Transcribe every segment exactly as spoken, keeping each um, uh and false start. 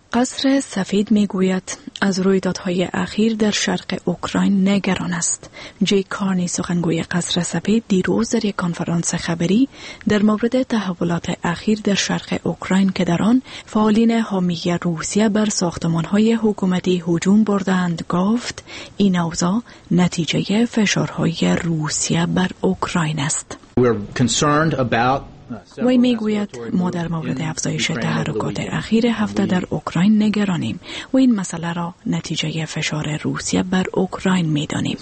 قصر سفید میگوید از رویدادهای اخیر در شرق اوکراین نگران است. جی کارنی سخنگوی قصر سفید دیروز در یک کنفرانس خبری در مورد تحولات اخیر در شرق اوکراین که در آن فعالین حامی روسیه بر ساختمان‌های حکومتی هجوم بردند گفت این اوضاع نتیجه فشارهای روسیه بر اوکراین است. وی میگوید ما در مورد افزایش تحرکات اخیر هفته در اوکراین نگرانیم و این مسئله را نتیجه فشار روسیه بر اوکراین می‌دانیم.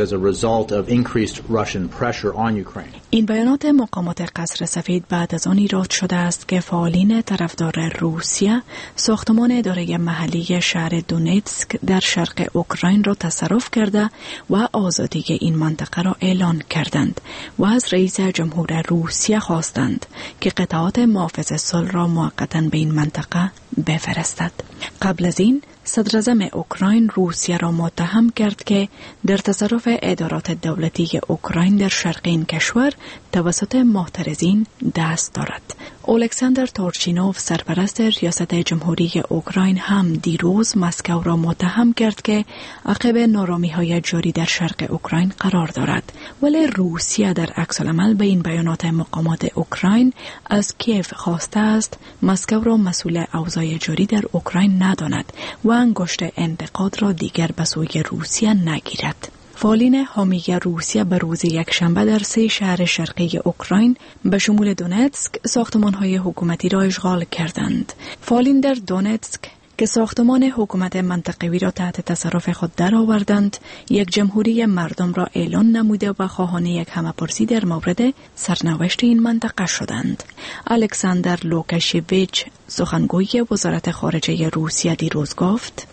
این بیانات مقامات قصر سفید بعد از آن ایراد شده است که فعالین طرفدار روسیه ساختمان اداره محلی شهر دونتسک در شرق اوکراین را تصرف کرده و آزادی این منطقه را اعلان کردند و از رئیس جمهور روسیه خواستند که قطعات محافظ صلح را موقتاً به این منطقه بفرستد. قبل از این صدراعظم اوکراین روسیه را متهم کرد که در تصرف ادارات دولتی اوکراین در شرق این کشور توسط معترضین دست دارد. الکساندر تورچینوف سرپرست ریاست جمهوری اوکراین هم دیروز مسکو را متهم کرد که عقب نارامی‌های جاری در شرق اوکراین قرار دارد، ولی روسیه در عکس العمل به این بیانات مقامات اوکراین از کیف خواسته است مسکو را مسئول اوضاع جاری در اوکراین نداند و انگشت انتقاد را دیگر به سوی روسیه نگیرد. فعالین حامی روسیه به روز یکشنبه در سه شهر شرقی اوکراین به شمول دونتسک ساختمان‌های حکومتی را اشغال کردند. فعالین در دونتسک که ساختمان حکومت منطقوی را تحت تصرف خود درآوردند، یک جمهوری مردم را اعلان نموده و خواهان یک همه‌پرسی در مورد سرنوشت این منطقه شدند. الکساندر لوکاشویچ سخنگوی وزارت خارجه روسیه دیروز گفت: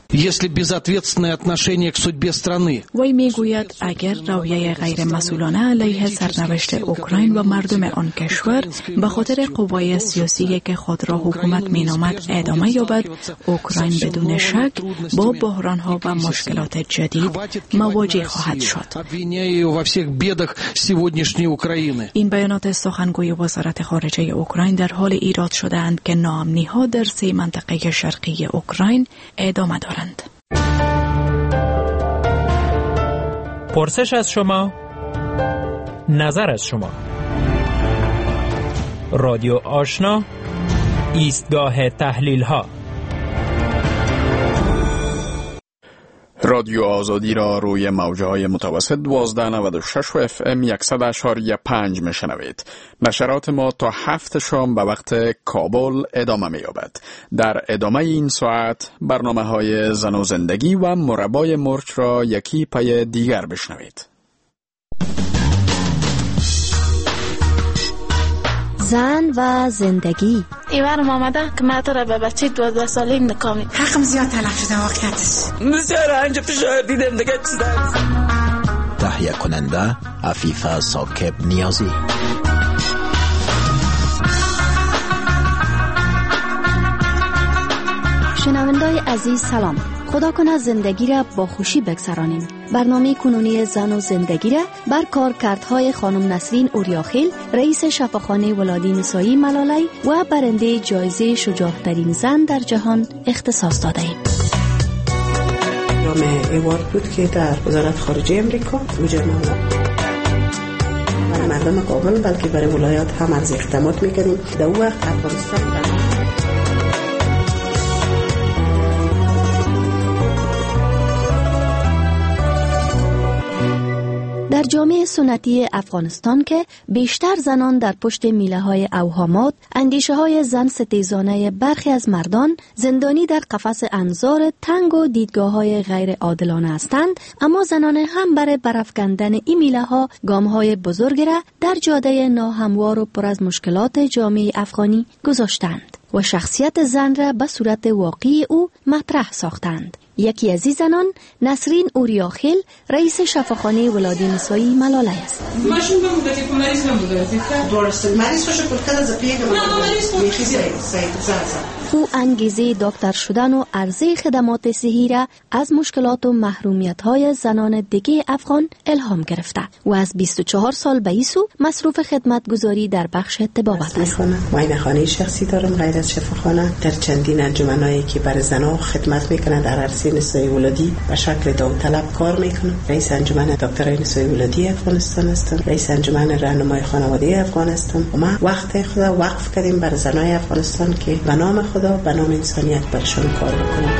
وی میگوید اگر رویه غیر مسئولانه علیه سرنوشت اوکراین و مردم آن کشور به خاطر قوای سیاسی که خود را حکومت مینامد ادامه یابد، اوکراین بدون شک با بحران‌ها و مشکلات جدید مواجه خواهد شد. این بیانات سخنگوی وزارت خارجه اوکراین در حال ایراد شده‌اند که ناامنی‌ها در سه منطقه شرقی اوکراین ادامه دارند. پرسش از شما، نظر از شما. رادیو آشنا، ایستگاه تحلیل ها. رادیو آزادی را روی موجهای متوسط دوازده نود و شش و اف ام صد و اشاری پنج میشنوید. نشرات ما تا هفت شام به وقت کابل ادامه می‌یابد. در ادامه این ساعت برنامه های زن و زندگی و مربای مرچ را یکی پای دیگر بشنوید. زن و زندگی. ایوانم آمده که من تو را به بچه دوازده ساله نکامی حقم زیاد تلف شده واقعیتش. بسیار انجا تو شاید دیدم دیگه چیزه. تهیه کننده عفیفه ساکب نیازی. شنوندای عزیز سلام. خدا کنه زندگی را با خوشی بگذرانیم. برنامه کنونی زن و زندگی را بر کارکردهای خانم نسرین اوریاخیل، رئیس شفاخانه ولادی نسایی ملالی و برنده جایزه شجاع‌ترین زن در جهان اختصاص داده ایم. نام ایوارد بود که در وزارت خارجه امریکا وجود نمود. برای مردم کابل بلکه برای ولایات هم از اقدامات میکنیم. در اون وقت افغانستان در جامعه سنتی افغانستان که بیشتر زنان در پشت میله های اوهامات، اندیشه های زن ستیزانه برخی از مردان زندانی در قفس انظار تنگ و دیدگاه های غیر عادلانه هستند، اما زنان هم برای برافکندن این میله ها گام های بزرگی را در جاده ناهموار و پر از مشکلات جامعه افغانی گذاشتند و شخصیت زن را به صورت واقعی او مطرح ساختند. یکی از این زنان نسرین اوریاخیل، رئیس شفاخانه ولادی نسایی ملاله است. ماشین بمونده که مریض نمونده درسته مریض باشه کلکل از پیگه میخیزی سعید زنزن او انگیزه دکتر شدن و عرضه خدمات صحی را از مشکلات و محرومیت‌های زنان دیگه افغان الهام گرفته و از بیست و چهار سال به این سو مصروف خدمتگزاری در بخش طبابت است. معاینه خانه شخصی دارم غیر از شفاخانه. در چندین انجمنایی که برای زنان خدمت میکنه در عرصه نسای ولادی به شکل داوطلب کار میکنه. رئیس انجمن دکترای نسای ولادی افغانستان هستم. رئیس انجمن راهنمای خانواده افغان هستم. و ما وقت خدا وقف کردیم برای زنای افغانستان که به نام خدا به نام انسانیت برشان کار بکنیم.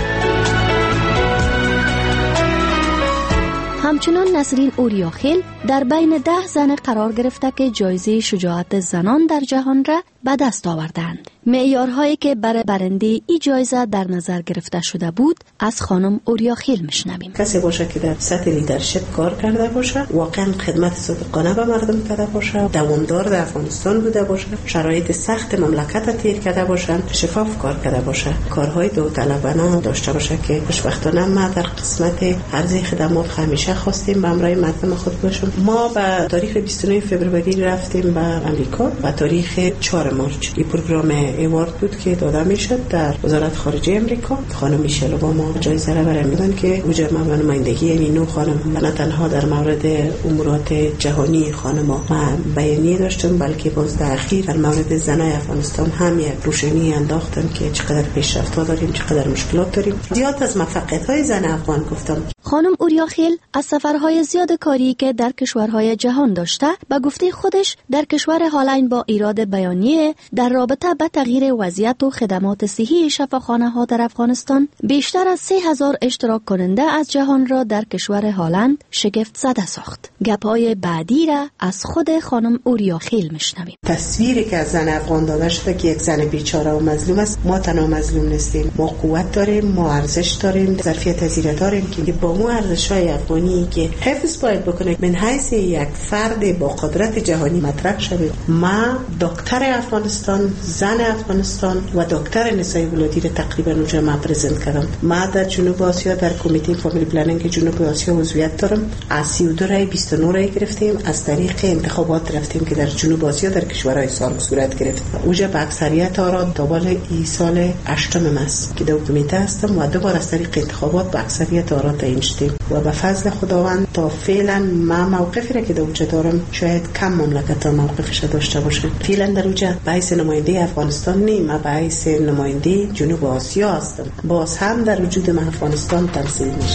همچنان نسرین اوریاخیل در بین ده زن قرار گرفته که جایزه شجاعت زنان در جهان را به دست آوردند. معیارهایی که برای برنده ای جایزه در نظر گرفته شده بود از خانم اوریاخیل میشنویم. کسی باشه که در سطح لیدرشپ کار کرده باشه، واقعا خدمت صادقانه به مردم کرده باشه، دوامدار در افغانستان بوده باشه، شرایط سخت مملکت تیر کرده باشه، شفاف کار کرده باشه، کارهای داوطلبانه داشته باشه که خوشبختانه ما در قسمت عرضه خدمات همیشه خواستیم به امرای مردم خود باشیم. ما به تاریخ بیست و نه فوریه رفتیم به امریکا و تاریخ چهار مارچ این پروگرام ایوارد بود که داده میشد در وزارت خارجه امریکا. خانم میشل اوباما جایزه را برای میدن که اوج نمایندگی این نو خانم نه تنها در مورد امورات جهانی خانم ما بیانیه داشتن بلکه باز در اخیر در مورد زنای افغانستان هم یک روشنی انداختن که چقدر پیشرفت داریم، چقدر مشکلات داریم. زیاد از موفقیت‌های زن افغان گفتم. خانم اوریاخیل از سفرهای زیاد کاری که در کشورهای جهان داشته به گفته خودش در کشور هالند با ایراد بیانیه در رابطه با تغییر وضعیت و خدمات صحی شفاخانه‌ها در افغانستان بیشتر از سه هزار اشتراک کننده از جهان را در کشور هالند شگفت زده ساخت. گپ‌های بعدی را از خود خانم اوریاخیل میشنویم. تصویری که از زن افغان داده شده که یک زن بیچاره و مظلوم است، ما تنها مظلوم نیستیم. ما قوت داریم، ما ارزش داریم، ظرفیت پذیرایی داریم که با مو ارزش‌های افغانی که حفظ باید بکنه من حیث یک فرد با قدرت جهانی مطرح شده. ما دکتر افغانستان، زن افغانستان و دکتر نسای ولادی را تقریبا اونجا ما پرزنت کردم. ما در جنوب آسیا در کمیته فامیلی پلنینگ جنوب آسیا عضویت دارم. از سی و دو رای بیست و نه رای گرفتیم. از طریق انتخابات رفتیم که در جنوب آسیا در کشورهای سال صورت گرفت. اونجا به اکثریت آرا دابل این سال هشتم است که در کمیته هستم و دوباره از طریق انتخابات به اکثریت آرا تعیین شدیم و به فضل خداوند تا فعلا ما موقفی را که در اونجا دارم شاید کم مملکت‌ها موقفش داشته باشه. فعلا در اونجا به حیث نماینده افغانستان نیم، ما به حیث نماینده جنوب آسیا هستم. باز هم در وجود من افغانستان تمثیل میشه.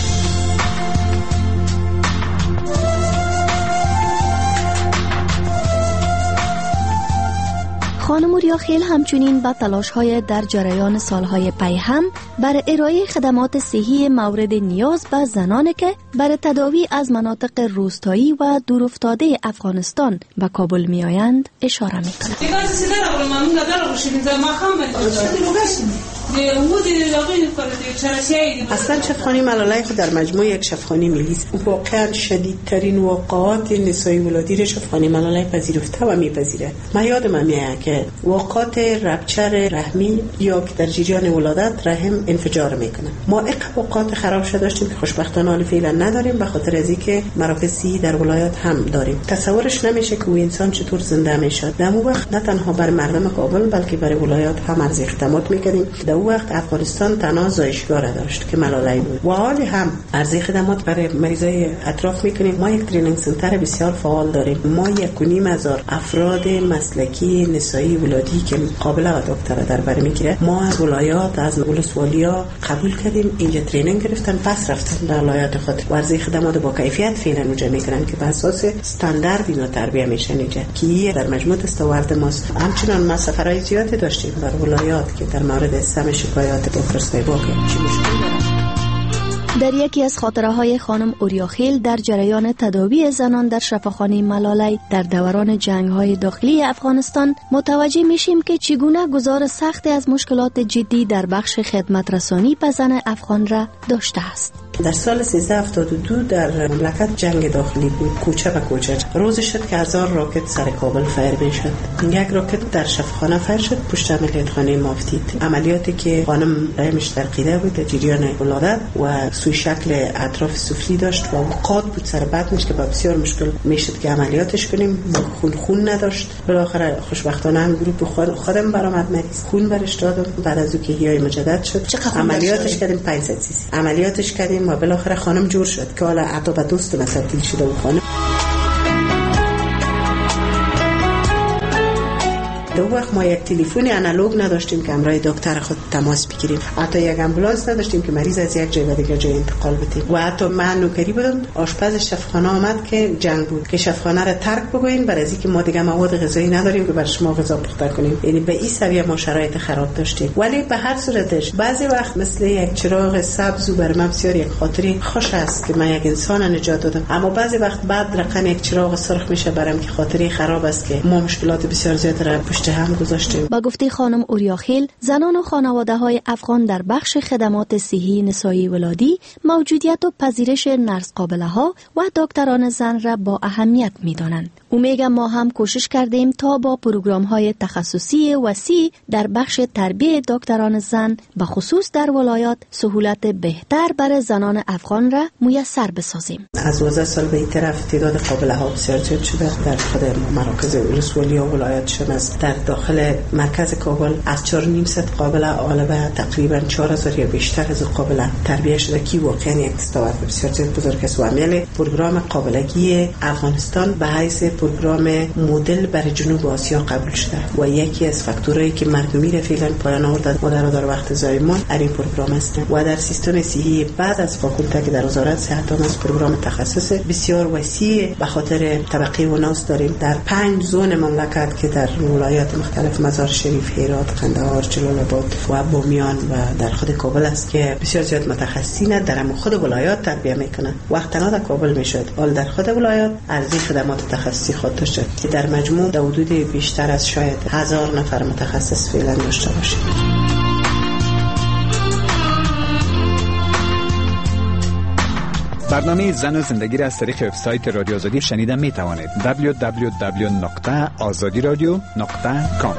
خانم اوریاخیل همچنین با تلاش‌های در جریان سالهای پی هم برای ارائه خدمات صحی مورد نیاز به زنانی که برای تداوی از مناطق روستایی و دورافتاده افغانستان به کابل می‌آیند اشاره می‌کند. اصلا شفاخانه ملالای خود در مجموع یک شفاخانه ملی است. واقعا شدیدترین واقعات نسای ولادی را شفاخانه ملالای پذیرفته و میپذیره. من یادم میاد که واقعات رپچر رحمی یا که در جریان ولادت رحم انفجار میکنه. ما یک واقعات خراب شده داشتیم که خوشبختانه حال فعلا نداریم به خاطر از اینکه مراکزی در ولایت هم داریم. تصورش نمیشه که اون انسان چطور زنده میشد. در اون وقت نه تنها بر مردم کابل بلکه برای ولایت هم ارزش اقدامات میکردیم. در اون وقت افغانستان تنها زایشگاه داشت که ملالای بود و حال هم ارزش خدمات برای مریضای اطراف میکنیم. ما یک ترینینگ سنتر بسیار فعال داریم. ما یک و نیم هزار افراد مسلکی نسایی ولادی که قابل و دکترا در بر میگیره ما از ولایات از ولسوالیا قبول کردیم. اینجا ترینینگ گرفتن پس رفتن در ولایات خود و ارزش خدمات با کیفیت فعلا اونجا میکنن که بر اساس استاندارد اینا تربیت میشن اینجا که در مجموع دستاورد ماست. همچنان ما سفرهای زیادی داشتیم بر ولایات که در مورد سم شکایات دکتر سایباک چی مشکلی در یکی از خاطره های خانم اوریاخیل در جریان تداوی زنان در شفاخانه ملالای در دوران جنگ های داخلی افغانستان متوجه میشیم که چگونه گزار سخت از مشکلات جدی در بخش خدمت رسانی به زن افغان را داشته است. در سال سیزده هفتاد و دو در مملکت جنگ داخلی بود، کوچه به کوچه. روز شد که هزار راکت سر کابل فایر میشد. یک راکت در شفاخانه فایر شد پشت عملیات خانه ما افتید. عملیاتی که خانم رحمش در قیده بود در جریان ولادت و سوی شکل اطراف سفلی داشت و قاد بود سر بطنش که بسیار مشکل میشد که عملیاتش کنیم. خون خون نداشت. بالاخره خوشبختانه هم گروه خودم برآمد، مریض خون برش دادم. بعد از اینکه هیای مجدد شد عملیاتش کردیم پانصد سی سی عملیاتش کردیم و بالاخره خانم جور شد که حالا عطا به دوست مثلا تبدیل شده و خانم. دو وقت ما یک تلفن آنالوگ نداشتیم که همراه دکتر خود تماس بگیریم، حتی یک امبولانس نداشتیم که مریض از یک جای به دیگر جای انتقال بدیم. و حتی من نوکری بودم، آشپز شفاخانه آمد که جنگ بود که شفاخانه را ترک بگوین برای اینکه ما دیگه مواد غذایی نداریم که برای شما غذا پخته کنیم. یعنی به این سویه ما شرایط خراب داشتیم. ولی به هر صورتش بعضی وقت مثل یک چراغ سبز برای من بسیار یک خاطری خوش است که من یک انسان نجات دادم، اما بعضی وقت بعد رقم یک چراغ سرخ میشه برام که خاطری خراب است که ما مشکلات بسیار زیاد را پشت هم گذاشتیم. با گفته خانم اوریاخیل، زنان و خانواده‌های افغان در بخش خدمات صحی نسایی ولادی موجودیت و پذیرش نرس قابله‌ها و دکتران زن را با اهمیت می‌دانند. او میگه ما هم کوشش کردیم تا با پروگرام‌های تخصصی وسیع در بخش تربیت دکتران زن به خصوص در ولایات سهولت بهتر برای زنان افغان را میسر بسازیم. از دوازده سال به این طرف تعداد قابله‌ها بسیار زیاد شده در خود مراکز ولسوالی و ولایات شمس. در داخل مرکز کابل از چهار و نیم صد قابله غالبا تقریبا چهار هزار یا بیشتر از قابله تربیت شده که واقعا یک دستاورد بسیار زیاد بزرگ است. و عمل پروگرام قابلگی افغانستان به حیث پروگرام مدل برای جنوب آسیا قبول شده و یکی از فاکتورایی که مردمی را فعلا پایان آورد مادر در وقت زایمان این پروگرام است. و در سیستم صحی بعد از فاکولته که در وزارت صحت هم از پروگرام تخصص بسیار وسیع به خاطر طبقه و ناس داریم در پنج زون مملکت که در ولایات مختلف مزار شریف، هرات، قندهار، جلال آباد و بامیان و در خود کابل است که بسیار زیاد متخصصین در خود ولایات تربیت میکنن. وقت نه در کابل میشد، حال در خود ولایات ارزی خدمات تخصصی خود داشته که در مجموع در حدود بیشتر از شاید هزار نفر متخصص فعلا داشته باشه. برنامه زن و زندگی را از طریق وبسایت رادیو آزادی شنیدن می توانید. دبلیو دبلیو دبلیو دات آزادی رادیو دات کام.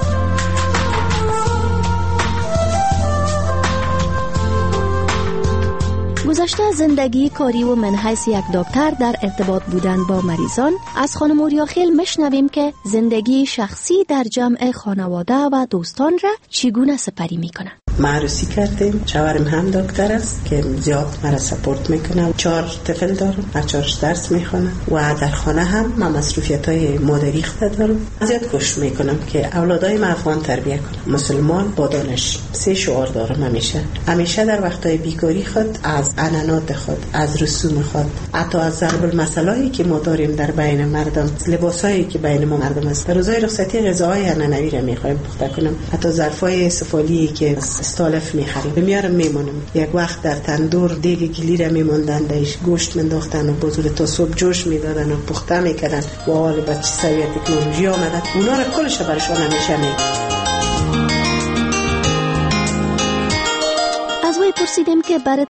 گذشته زندگی کاری و من حیث یک دکتر در ارتباط بودن با مریضان، از خانم اوریاخیل مشنویم که زندگی شخصی در جمع خانواده و دوستان را چگونه سپری میکنه. معرضی کردیم. شوهرم هم دکتر است که زیاد مرا سپورت میکنه. چهار طفل دارم، هر چهارش درس میخونه و در خانه هم من مسئولیت‌های مادری خود دارم. زیاد کوشش میکنم که اولادای من افغان تربیت کنم، مسلمان با دانش. سه شعار دارم همیشه. همیشه در وقتهای بیکاری خود از عنعنات خود، از رسوم خود، حتی از ضرب المثلایی که ما داریم در بین مردم، لباسایی که بین ما مردم است. در روزهای رخصتی غذاهای عنعنوی را میخوایم پخته کنم. حتی ظرفای سفالی که استالف میخریم بمیارم میمونم. یک وقت در تندور دیگ گلی را میموندن، دایش گوشت منداختن و بازور تا صبح جوش میدادن و پخته میکردن و حال بچه سویه تکنولوژی آمده اونا را کلش برشان همیشه میگم. از وی پرسیدیم که برای